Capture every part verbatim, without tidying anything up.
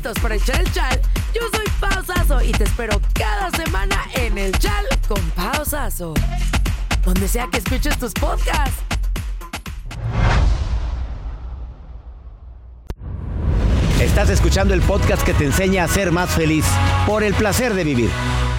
listos para echar el chal? Yo soy Pau Sasso y te espero cada semana en el Chal con Pau Sasso, donde sea que escuches tus podcasts. Estás escuchando el podcast que te enseña a ser más feliz por el placer de vivir.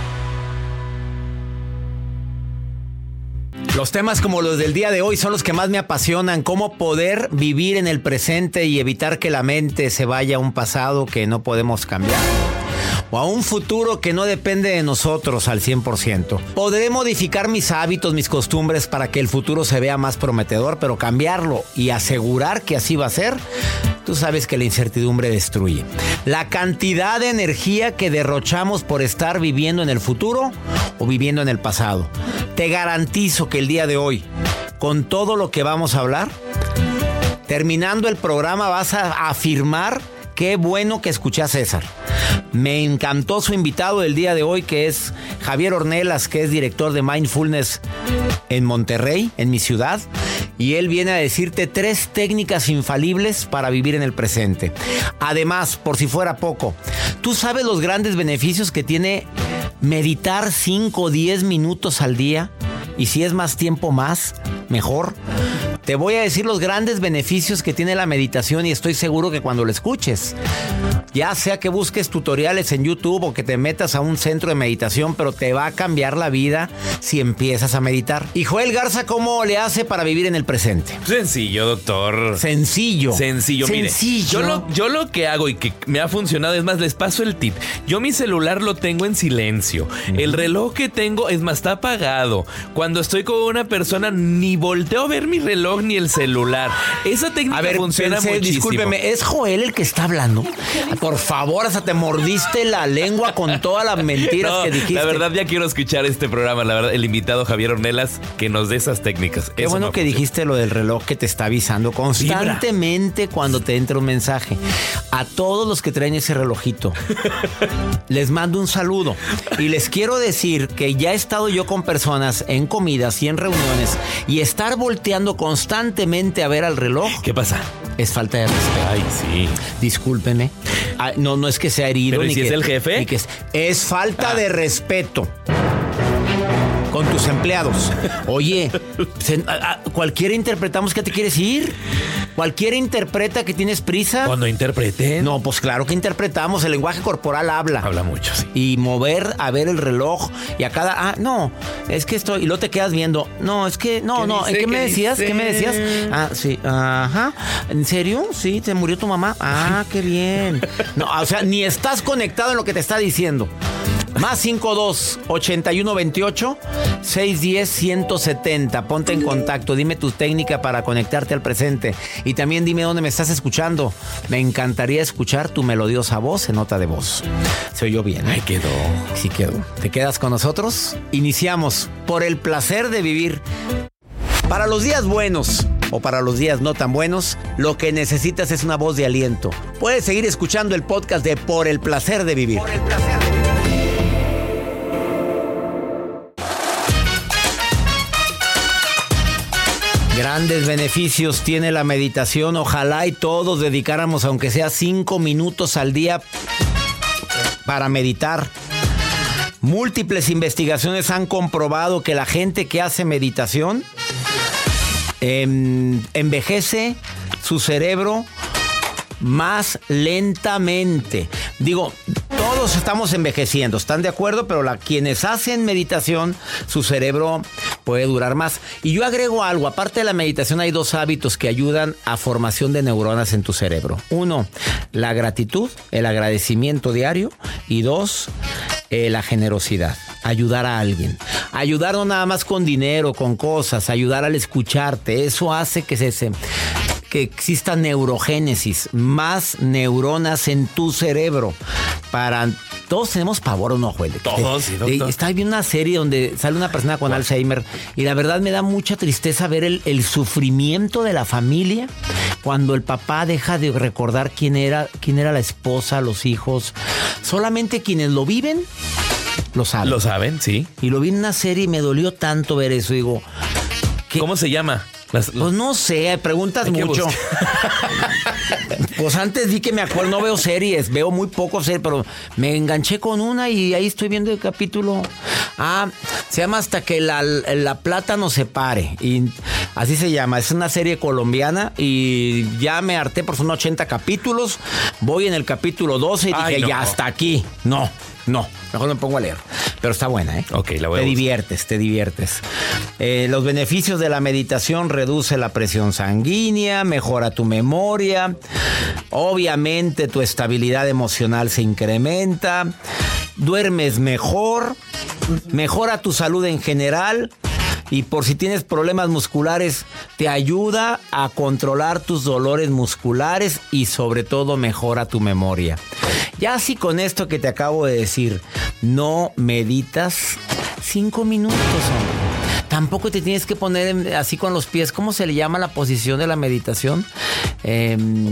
Los temas como los del día de hoy son los que más me apasionan. Cómo poder vivir en el presente y evitar que la mente se vaya a un pasado que no podemos cambiar. O a un futuro que no depende de nosotros al cien por ciento. Podré modificar mis hábitos, mis costumbres para que el futuro se vea más prometedor, pero cambiarlo y asegurar que así va a ser, tú sabes que la incertidumbre destruye. La cantidad de energía que derrochamos por estar viviendo en el futuro o viviendo en el pasado. Te garantizo que el día de hoy, con todo lo que vamos a hablar, terminando el programa vas a afirmar qué bueno que escuché a César. Me encantó su invitado del día de hoy, que es Javier Ornelas, que es director de Mindfulness en Monterrey, en mi ciudad. Y él viene a decirte tres técnicas infalibles para vivir en el presente. Además, por si fuera poco, ¿tú sabes los grandes beneficios que tiene meditar cinco o diez minutos al día? Y si es más tiempo, más, mejor. Te voy a decir los grandes beneficios que tiene la meditación y estoy seguro que cuando lo escuches, ya sea que busques tutoriales en YouTube o que te metas a un centro de meditación, pero te va a cambiar la vida si empiezas a meditar. Y Joel Garza, ¿cómo le hace para vivir en el presente? Sencillo, doctor. Sencillo. Sencillo, mire. Sencillo. Yo lo, yo lo que hago y que me ha funcionado, es más, les paso el tip. Yo mi celular lo tengo en silencio. Uh-huh. El reloj que tengo, es más, está apagado. Cuando estoy con una persona, ni volteo a ver mi reloj ni el celular. Esa técnica a ver, funciona pensé, muchísimo. Discúlpeme, ¿es Joel el que está hablando? Por favor, hasta te mordiste la lengua con todas las mentiras no, que dijiste. La verdad, ya quiero escuchar este programa. La verdad, el invitado Javier Ornelas, que nos dé esas técnicas. Qué Eso bueno que funciona. Dijiste lo del reloj que te está avisando constantemente Vibra. Cuando te entra un mensaje. A todos los que traen ese relojito, les mando un saludo. Y les quiero decir que ya he estado yo con personas en comidas y en reuniones, y estar volteando constantemente a ver al reloj. ¿Qué pasa? Es falta de respeto. Ay, sí. Discúlpeme. Ah, no, no es que sea herido. ¿Pero ni si que, es el jefe? Ni que es, es falta ah. de respeto con tus empleados. Oye, se, a, a, cualquiera interpretamos que te quieres ir. Cualquiera interpreta que tienes prisa. Cuando interpreten. No, pues claro que interpretamos. El lenguaje corporal habla. Habla mucho, sí. Y mover a ver el reloj. Y a cada... Ah, no, es que esto... Y luego te quedas viendo. No, es que... No, no. ¿En qué me decías? ¿Qué me decías? Ah, sí. Ajá. ¿En serio? Sí, ¿te murió tu mamá? Ah, qué bien. No, o sea, ni estás conectado en lo que te está diciendo. Más cinco dos, ochenta y uno veintiocho, seiscientos diez, ciento setenta. Ponte en contacto, dime tu técnica para conectarte al presente. Y también dime dónde me estás escuchando. Me encantaría escuchar tu melodiosa voz en nota de voz. Se oyó bien, ¿eh? Ahí quedó. Sí quedó. ¿Te quedas con nosotros? Iniciamos por el placer de vivir. Para los días buenos o para los días no tan buenos, lo que necesitas es una voz de aliento. Puedes seguir escuchando el podcast de Por el placer de vivir. Por el placer de vivir. Grandes beneficios tiene la meditación. Ojalá y todos dedicáramos, aunque sea cinco minutos al día, para meditar. Múltiples investigaciones han comprobado que la gente que hace meditación eh, envejece su cerebro más lentamente. Digo, todos estamos envejeciendo, ¿están de acuerdo? Pero la, quienes hacen meditación, su cerebro puede durar más. Y yo agrego algo, aparte de la meditación hay dos hábitos que ayudan a formación de neuronas en tu cerebro. Uno, la gratitud, el agradecimiento diario. Y dos, eh, la generosidad, ayudar a alguien. Ayudar no nada más con dinero, con cosas, ayudar al escucharte. Eso hace que se... se que exista neurogénesis, más neuronas en tu cerebro. Para todos tenemos pavor, ¿o no, Joel? Todos, sí, doctor. Estaba viendo una serie donde sale una persona con Alzheimer y la verdad me da mucha tristeza ver el, el sufrimiento de la familia cuando el papá deja de recordar quién era, quién era la esposa, los hijos. Solamente quienes lo viven lo saben. Lo saben, sí. Y lo vi en una serie y me dolió tanto ver eso. Digo, ¿qué? ¿Cómo se llama? Las, las... Pues no sé, preguntas mucho. Pues antes di que me acuerdo, no veo series, veo muy poco series, pero me enganché con una y ahí estoy viendo el capítulo. Ah, se llama Hasta que la, la plata nos separe. Y así se llama, es una serie colombiana y ya me harté por son ochenta capítulos. Voy en el capítulo doce y Ay, dije, no. ya hasta aquí. No, no, mejor me pongo a leer. Pero está buena, ¿eh? Ok, la voy a Te buscar. diviertes, te diviertes. Eh, los beneficios de la meditación: reduce la presión sanguínea, mejora tu memoria, obviamente tu estabilidad emocional se incrementa, duermes mejor, mejora tu salud en general. Y por si tienes problemas musculares, te ayuda a controlar tus dolores musculares y sobre todo mejora tu memoria. Ya así con esto que te acabo de decir, no meditas cinco minutos, hombre. Tampoco te tienes que poner en- así con los pies. ¿Cómo se le llama la posición de la meditación? Eh,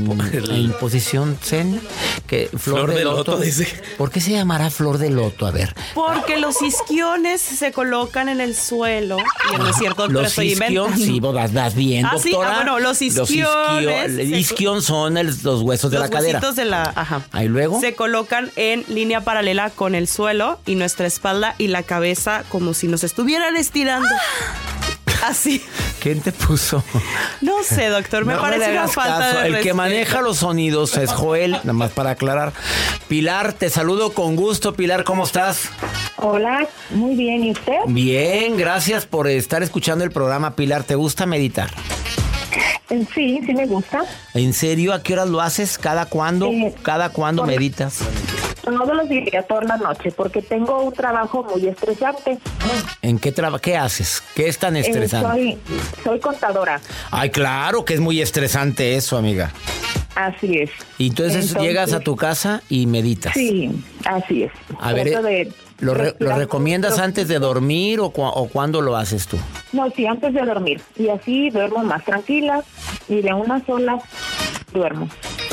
en posición zen. Que, flor, Flor de, de loto. loto, dice. ¿Por qué se llamará flor de loto? A ver. Porque los isquiones se colocan en el suelo. Y no es cierto, doctora, Los estoy isquion, inventando. sí, vos vas, vas bien, Ah, sí, doctora. ah, bueno, los isquiones isquio- se- isquion son el- los huesos de Los la cadera. huesitos de la... Ajá. Ahí luego. Se colocan en línea paralela con el suelo y nuestra espalda y la cabeza como si nos estuvieran estirando. Así. ¿Quién te puso? No sé, doctor, me No parece le una hagas falta caso. de El que respeto. maneja los sonidos es Joel, nada más para aclarar. Pilar, te saludo con gusto. Pilar, ¿cómo estás? Hola, muy bien, ¿y usted? Bien, gracias por estar escuchando el programa. Pilar, ¿te gusta meditar? Eh, Sí, sí me gusta. ¿En serio? ¿A qué horas lo haces? ¿Cada cuándo? Eh, ¿Cada cuándo por- meditas? Todos los días, toda la noche, porque tengo un trabajo muy estresante. ¿En qué traba- qué haces? ¿Qué es tan Eh, estresante? soy, soy contadora, Ay, claro que es muy estresante eso, amiga. así es. Y entonces, Entonces, llegas a tu casa y meditas. Sí, así es. A ver, Trato eh, de ¿lo, re- lo respirar recomiendas profundo. antes de dormir o, cua- o cuándo lo haces tú? No, sí, antes de dormir. Y así duermo más tranquila y de una sola duermo.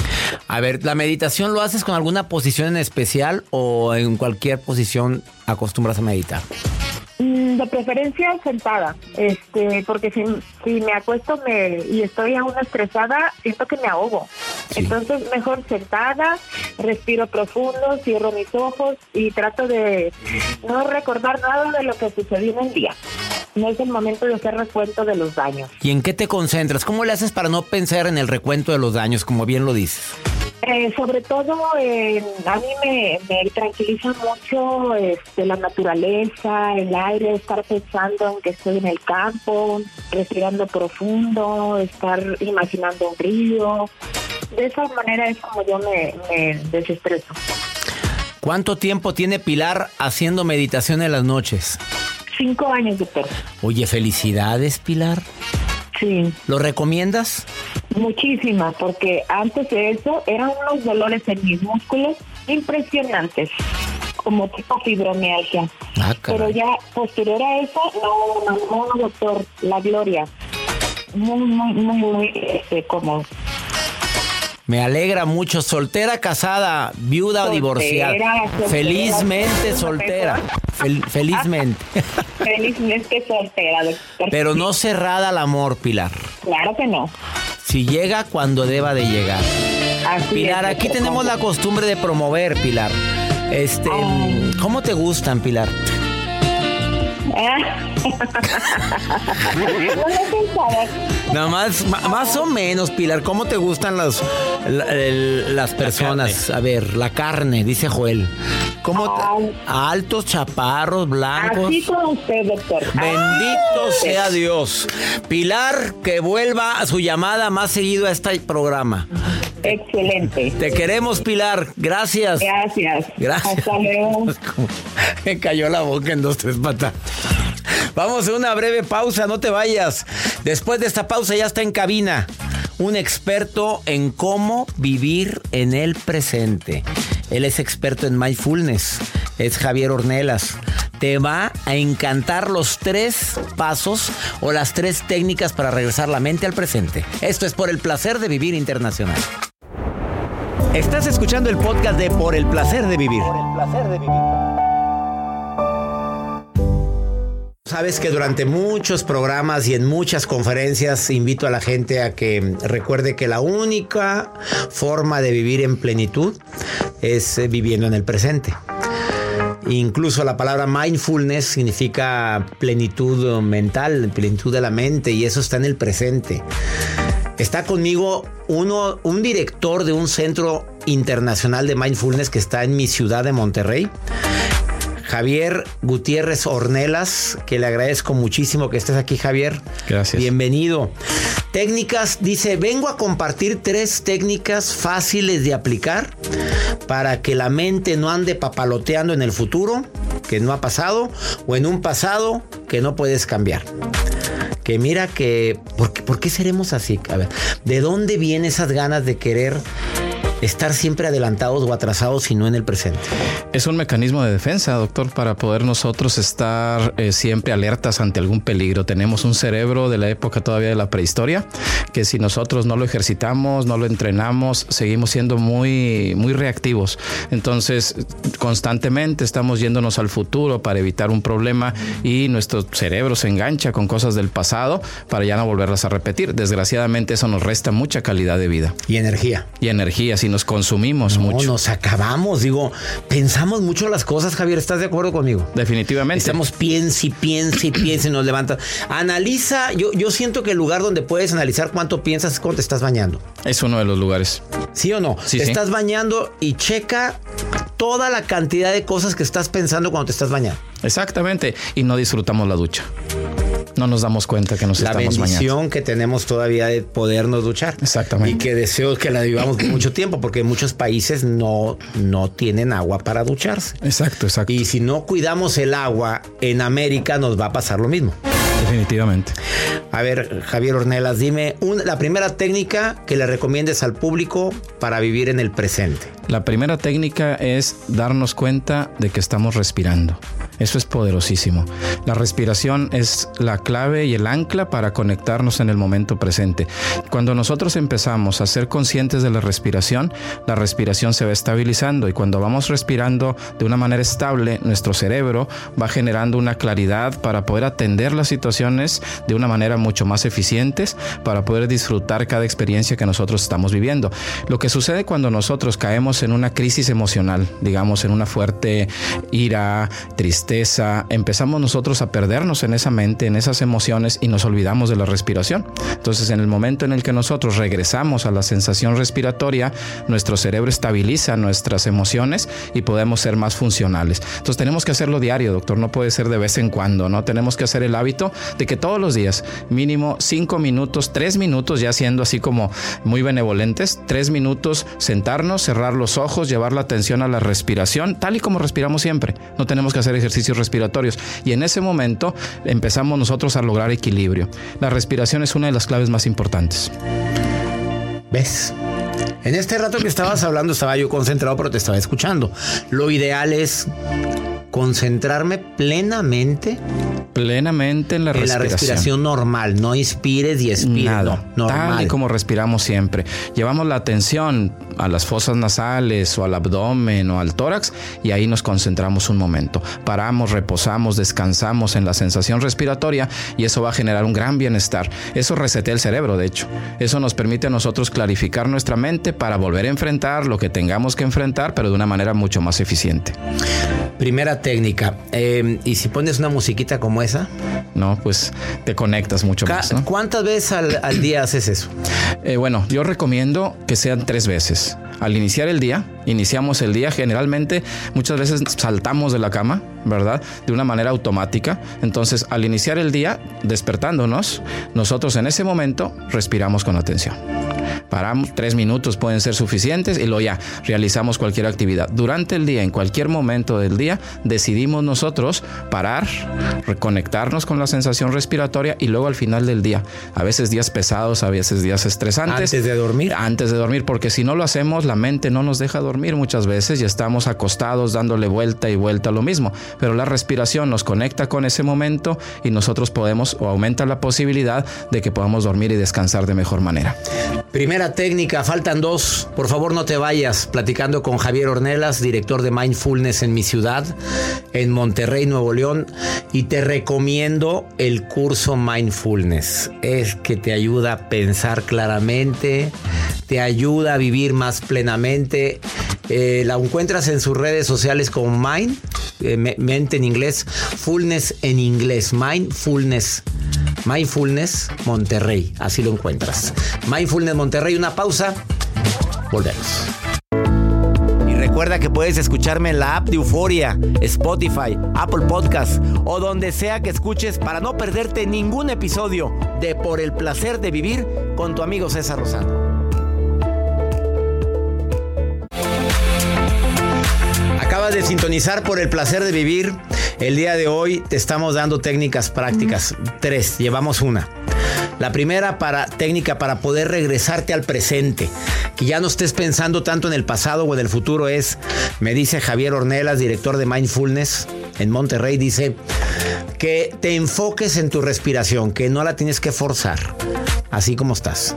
A ver, ¿la meditación lo haces con alguna posición en especial o en cualquier posición acostumbras a meditar? Mm, De preferencia sentada, este, porque si, si me acuesto me, y estoy aún estresada, siento que me ahogo. Sí. Entonces, mejor sentada, respiro profundo, cierro mis ojos y trato de no recordar nada de lo que sucedió en el día. No es el momento de hacer recuento de los daños. ¿Y en qué te concentras? ¿Cómo le haces para no pensar en el recuento de los daños, como bien lo dices? Eh, sobre todo, eh, a mí me, me tranquiliza mucho este, la naturaleza, el aire, estar pensando en que estoy en el campo, respirando profundo, estar imaginando un río. De esa manera es como yo me, me desestreso. ¿Cuánto tiempo tiene Pilar haciendo meditación en las noches? Cinco años, doctor. Oye, felicidades, Pilar. Sí, ¿Lo recomiendas? muchísimas, porque antes de eso eran unos dolores en mis músculos impresionantes, como tipo fibromialgia. Ah, Pero caray. ya posterior a eso, no, no, no, doctor, la gloria. Muy, muy, muy, muy este, cómodo. Me alegra mucho. ¿Soltera, casada, viuda o Soltera, divorciada? soltera. Felizmente soltera. Fel- felizmente. Felizmente soltera, doctor. Pero no cerrada al amor, Pilar. Claro que no. Si llega cuando deba de llegar. Así Pilar, es, aquí doctor. tenemos la costumbre de promover, Pilar. Este, Ay. ¿cómo te gustan, Pilar? Ah. No lo he pensado. Nada más, ma- más o menos, Pilar, ¿cómo te gustan las, la- el- las personas? A ver, la carne, dice Joel. ¿Cómo te- Ay. altos, chaparros, blancos? Así con usted, doctor. Bendito Así sea con Dios. Pilar, que vuelva a su llamada más seguido a este programa. usted. Excelente. Te queremos, Pilar. Gracias. Gracias. Gracias. Hasta luego. Me cayó la boca en dos, tres patas. Vamos a una breve pausa, no te vayas. Después de esta pausa ya está en cabina un experto en cómo vivir en el presente. Él es experto en mindfulness. Es Javier Ornelas. Te va a encantar los tres pasos o las tres técnicas para regresar la mente al presente. Esto es Por el Placer de Vivir Internacional. Estás escuchando el podcast de Por el Placer de Vivir. Por el Placer de Vivir. Sabes que durante muchos programas y en muchas conferencias invito a la gente a que recuerde que la única forma de vivir en plenitud es eh, viviendo en el presente. Incluso la palabra mindfulness significa plenitud mental, plenitud de la mente, y eso está en el presente. Está conmigo uno, un director de un centro internacional de mindfulness que está en mi ciudad de Monterrey, Javier Gutiérrez Ornelas, que le agradezco muchísimo que estés aquí, Javier. Gracias. Bienvenido. Técnicas, dice, vengo a compartir tres técnicas fáciles de aplicar para que la mente no ande papaloteando en el futuro, que no ha pasado, o en un pasado que no puedes cambiar. Que mira que... ¿Por qué, por qué seremos así? A ver, ¿de dónde vienen esas ganas de querer estar siempre adelantados o atrasados y no en el presente? Es un mecanismo de defensa, doctor, para poder nosotros estar eh, siempre alertas ante algún peligro. Tenemos un cerebro de la época todavía de la prehistoria, que si nosotros no lo ejercitamos, no lo entrenamos, seguimos siendo muy, muy reactivos. Entonces, constantemente estamos yéndonos al futuro para evitar un problema y nuestro cerebro se engancha con cosas del pasado para ya no volverlas a repetir. Desgraciadamente, eso nos resta mucha calidad de vida. Y energía. Y energía, si nos consumimos no, mucho. Nos acabamos, digo, pensamos mucho las cosas, Javier, ¿estás de acuerdo conmigo? Definitivamente. Estamos piensa y piensa y piensa y nos levanta. Analiza, yo, yo siento que el lugar donde puedes analizar cuánto piensas es cuando te estás bañando. Es uno de los lugares. ¿Sí o no? Sí, te sí. estás bañando y checa toda la cantidad de cosas que estás pensando cuando te estás bañando. Exactamente. Y no disfrutamos la ducha. No nos damos cuenta que nos la estamos bañando. La bendición que tenemos todavía de podernos duchar. Exactamente. Y que deseo que la vivamos por mucho tiempo, porque en muchos países no, no tienen agua para ducharse. Exacto, exacto. Y si no cuidamos el agua, en América nos va a pasar lo mismo. Definitivamente. A ver, Javier Ornelas, dime un, la primera técnica que le recomiendes al público para vivir en el presente. La primera técnica es darnos cuenta de que estamos respirando. Eso es poderosísimo. La respiración es la clave y el ancla para conectarnos en el momento presente. Cuando nosotros empezamos a ser conscientes de la respiración, la respiración se va estabilizando, y cuando vamos respirando de una manera estable, nuestro cerebro va generando una claridad para poder atender las situaciones de una manera mucho más eficientes, para poder disfrutar cada experiencia que nosotros estamos viviendo. Lo que sucede cuando nosotros caemos en una crisis emocional, digamos en una fuerte ira, tristeza, empezamos nosotros a perdernos en esa mente, en esas emociones, y nos olvidamos de la respiración. Entonces, en el momento en el que nosotros regresamos a la sensación respiratoria, nuestro cerebro estabiliza nuestras emociones y podemos ser más funcionales. Entonces, tenemos que hacerlo diario, doctor, no puede ser de vez en cuando, ¿no? Tenemos que hacer el hábito de que todos los días, mínimo cinco minutos, tres minutos, ya siendo así como muy benevolentes, tres minutos, sentarnos, cerrar los ojos, llevar la atención a la respiración, tal y como respiramos siempre. No tenemos que hacer ejercicios respiratorios, y en ese momento empezamos nosotros a lograr equilibrio. La respiración es una de las claves más importantes. ¿Ves? En este rato que estabas hablando estaba yo concentrado, pero te estaba escuchando. Lo ideal es concentrarme plenamente plenamente en la en respiración. la respiración normal, no inspires y expires. Nada, no, normal. Tal y como respiramos siempre. Llevamos la atención a las fosas nasales o al abdomen o al tórax, y ahí nos concentramos un momento. Paramos, reposamos, descansamos en la sensación respiratoria, y eso va a generar un gran bienestar. Eso resetea el cerebro, de hecho. Eso nos permite a nosotros clarificar nuestra mente para volver a enfrentar lo que tengamos que enfrentar, pero de una manera mucho más eficiente. Primera técnica. Eh, ¿Y si pones una musiquita como esa? No, pues te conectas mucho Ca- más, ¿no? ¿Cuántas veces al, al día haces eso? Eh, bueno, yo recomiendo que sean tres veces. Al iniciar el día, iniciamos el día, generalmente muchas veces saltamos de la cama, ¿verdad? De una manera automática. Entonces, al iniciar el día, despertándonos, nosotros en ese momento respiramos con atención. Paramos, tres minutos pueden ser suficientes, y luego ya realizamos cualquier actividad. Durante el día, en cualquier momento del día, decidimos nosotros parar, reconectarnos con la sensación respiratoria, y luego al final del día, a veces días pesados, a veces días estresantes. ¿Antes de dormir? Antes de dormir, porque si no lo hacemos, la mente no nos deja dormir muchas veces y estamos acostados dándole vuelta y vuelta a lo mismo. Pero la respiración nos conecta con ese momento, y nosotros podemos, o aumenta la posibilidad de que podamos dormir y descansar de mejor manera. Primera técnica, faltan dos. Por favor, no te vayas. Platicando con Javier Ornelas, director de Mindfulness en mi ciudad. en Monterrey, Nuevo León, y te recomiendo el curso Mindfulness. Es que te ayuda a pensar claramente, te ayuda a vivir más plenamente. Eh, la encuentras en sus redes sociales como Mind, eh, mente en inglés, Fullness en inglés, Mindfulness. Mindfulness Monterrey, así lo encuentras. Mindfulness Monterrey, una pausa, volvemos. Y recuerda que puedes escucharme en la app de Euforia, Spotify, Apple Podcast o donde sea que escuches para no perderte ningún episodio de Por el Placer de Vivir con tu amigo César Lozano. Acabas de sintonizar Por el Placer de Vivir. El día de hoy te estamos dando técnicas prácticas. Tres, llevamos una. La primera para, técnica para poder regresarte al presente. Que ya no estés pensando tanto en el pasado o en el futuro es, me dice Javier Ornelas, director de Mindfulness en Monterrey, dice que te enfoques en tu respiración, que no la tienes que forzar, así como estás.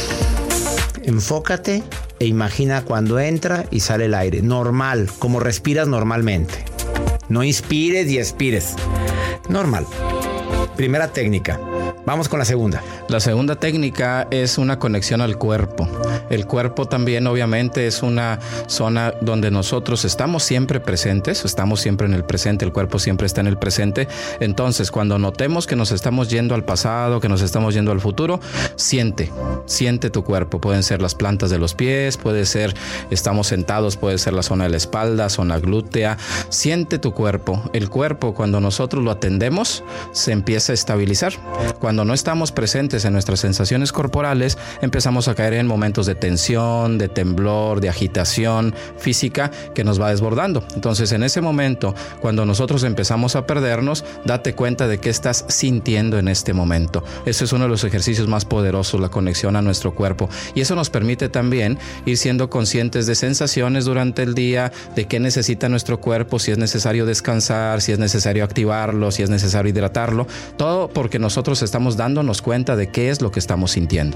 Enfócate e imagina cuando entra y sale el aire, normal, como respiras normalmente. No inspires y expires. Normal. Primera técnica. Vamos con la segunda. La segunda técnica es una conexión al cuerpo. El cuerpo también obviamente es una zona donde nosotros estamos siempre presentes, estamos siempre en el presente, el cuerpo siempre está en el presente. Entonces, cuando notemos que nos estamos yendo al pasado, que nos estamos yendo al futuro, siente, siente tu cuerpo. Pueden ser las plantas de los pies, puede ser, estamos sentados, puede ser la zona de la espalda, zona glútea. Siente tu cuerpo. El cuerpo, cuando nosotros lo atendemos, se empieza a estabilizar. Cuando no estamos presentes en nuestras sensaciones corporales, empezamos a caer en momentos de tensión, de temblor, de agitación física que nos va desbordando. Entonces, en ese momento, cuando nosotros empezamos a perdernos, date cuenta de qué estás sintiendo en este momento. Ese es uno de los ejercicios más poderosos, la conexión a nuestro cuerpo. Y eso nos permite también ir siendo conscientes de sensaciones durante el día, de qué necesita nuestro cuerpo, si es necesario descansar, si es necesario activarlo, si es necesario hidratarlo. Todo porque nosotros estamos dándonos cuenta de qué es lo que estamos sintiendo.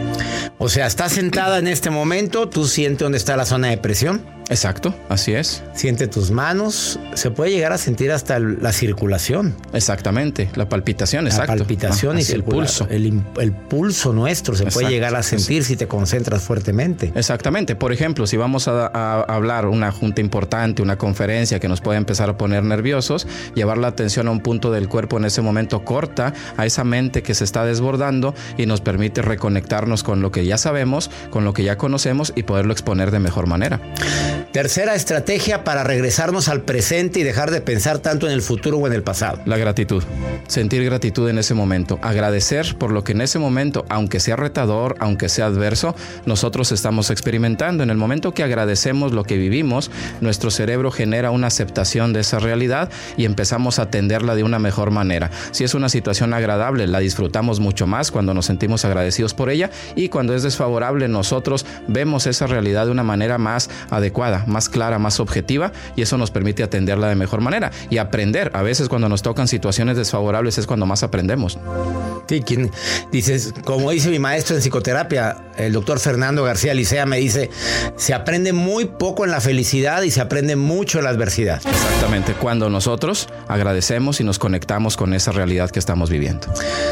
O sea, estás sentada en este momento, tú sientes dónde está la zona de presión. Exacto, así es. Siente tus manos, se puede llegar a sentir hasta el, la circulación. Exactamente, la palpitación, la exacto. La palpitación ah, y el pulso. El, el pulso nuestro se exacto, puede llegar a sentir si te concentras fuertemente. Exactamente, por ejemplo, si vamos a, a hablar una junta importante, una conferencia que nos puede empezar a poner nerviosos, llevar la atención a un punto del cuerpo en ese momento corta a esa mente que se está desbordando y nos permite reconectarnos con lo que ya sabemos, con lo que ya conocemos y poderlo exponer de mejor manera. Tercera estrategia para regresarnos al presente y dejar de pensar tanto en el futuro o en el pasado. La gratitud. Sentir gratitud en ese momento. Agradecer por lo que en ese momento, aunque sea retador, aunque sea adverso, nosotros estamos experimentando. En el momento que agradecemos lo que vivimos, nuestro cerebro genera una aceptación de esa realidad y empezamos a atenderla de una mejor manera. Si es una situación agradable, la disfrutamos mucho más cuando nos sentimos agradecidos por ella, y cuando es desfavorable, nosotros vemos esa realidad de una manera más adecuada, más clara, más objetiva, y eso nos permite atenderla de mejor manera y aprender. A veces cuando nos tocan situaciones desfavorables es cuando más aprendemos. Sí, quien dices, como dice mi maestro en psicoterapia, el doctor Fernando García Licea, me dice, se aprende muy poco en la felicidad y se aprende mucho en la adversidad. Exactamente, cuando nosotros agradecemos y nos conectamos con esa realidad que estamos viviendo.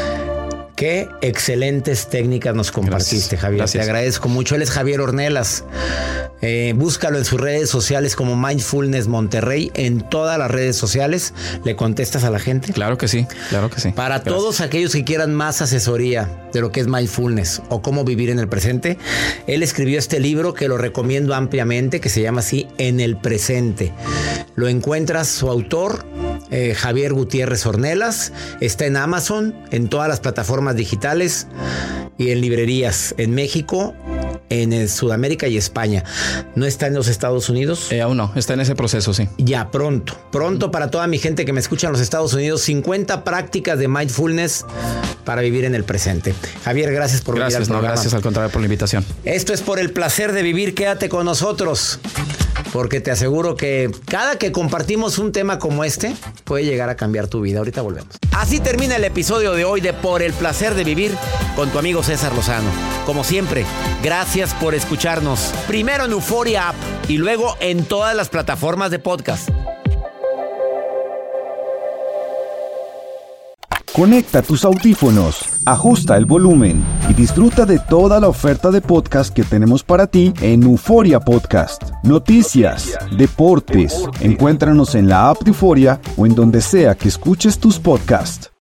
Qué excelentes técnicas nos compartiste, gracias, Javier. Gracias. Te agradezco mucho. Él es Javier Ornelas. Eh, búscalo en sus redes sociales como Mindfulness Monterrey. En todas las redes sociales. ¿Le contestas a la gente? Claro que sí, claro que sí. Para gracias. Todos aquellos que quieran más asesoría de lo que es Mindfulness o cómo vivir en el presente, él escribió este libro que lo recomiendo ampliamente, que se llama así, En el Presente. Lo encuentras, su autor, eh, Javier Gutiérrez Ornelas. Está en Amazon, en todas las plataformas digitales y en librerías en México, en Sudamérica y España. ¿No está en los Estados Unidos? Eh, aún no, está en ese proceso, sí. Ya, pronto. Pronto para toda mi gente que me escucha en los Estados Unidos, cincuenta prácticas de mindfulness para vivir en el presente. Javier, gracias por gracias, venir al programa. No, gracias, al contrario, por la invitación. Esto es Por el Placer de Vivir. Quédate con nosotros, porque te aseguro que cada que compartimos un tema como este, puede llegar a cambiar tu vida. Ahorita volvemos. Así termina el episodio de hoy de Por el Placer de Vivir con tu amigo César Lozano. Como siempre, gracias por escucharnos. Primero en Euforia App y luego en todas las plataformas de podcast. Conecta tus audífonos, ajusta el volumen y disfruta de toda la oferta de podcast que tenemos para ti en Euforia Podcast. Noticias, deportes, encuéntranos en la app de Euforia o en donde sea que escuches tus podcasts.